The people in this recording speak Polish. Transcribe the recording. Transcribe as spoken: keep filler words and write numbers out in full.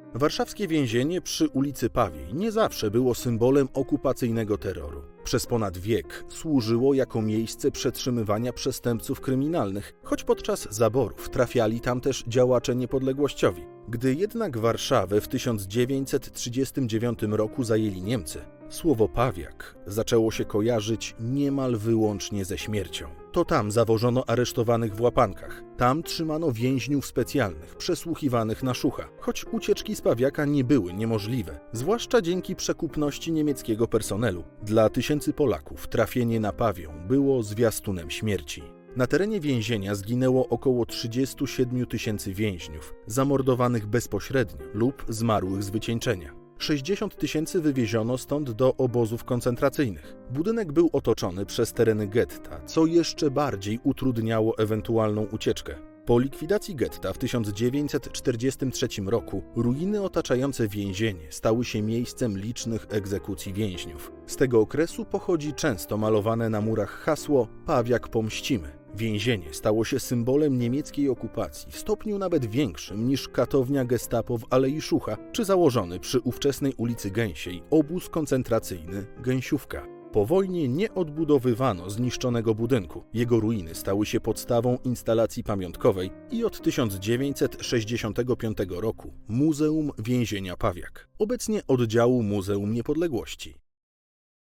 Warszawskie więzienie przy ulicy Pawiej nie zawsze było symbolem okupacyjnego terroru. Przez ponad wiek służyło jako miejsce przetrzymywania przestępców kryminalnych, choć podczas zaborów trafiali tam też działacze niepodległościowi. Gdy jednak Warszawę w tysiąc dziewięćset trzydziestym dziewiątym roku zajęli Niemcy, słowo Pawiak zaczęło się kojarzyć niemal wyłącznie ze śmiercią. To tam zawożono aresztowanych w łapankach. Tam trzymano więźniów specjalnych, przesłuchiwanych na szucha, choć ucieczki z Pawiaka nie były niemożliwe, zwłaszcza dzięki przekupności niemieckiego personelu. Dla tysięcy Polaków trafienie na Pawią było zwiastunem śmierci. Na terenie więzienia zginęło około trzydziestu siedmiu tysięcy więźniów, zamordowanych bezpośrednio lub zmarłych z wycieńczenia. sześćdziesiąt tysięcy wywieziono stąd do obozów koncentracyjnych. Budynek był otoczony przez tereny getta, co jeszcze bardziej utrudniało ewentualną ucieczkę. Po likwidacji getta w tysiąc dziewięćset czterdziestym trzecim roku ruiny otaczające więzienie stały się miejscem licznych egzekucji więźniów. Z tego okresu pochodzi często malowane na murach hasło „Pawiak pomścimy”. Więzienie stało się symbolem niemieckiej okupacji w stopniu nawet większym niż katownia gestapo w Alei Szucha czy założony przy ówczesnej ulicy Gęsiej obóz koncentracyjny Gęsiówka. Po wojnie nie odbudowywano zniszczonego budynku. Jego ruiny stały się podstawą instalacji pamiątkowej i od tysiąc dziewięćset sześćdziesiątego piątego roku Muzeum Więzienia Pawiak, obecnie oddziału Muzeum Niepodległości.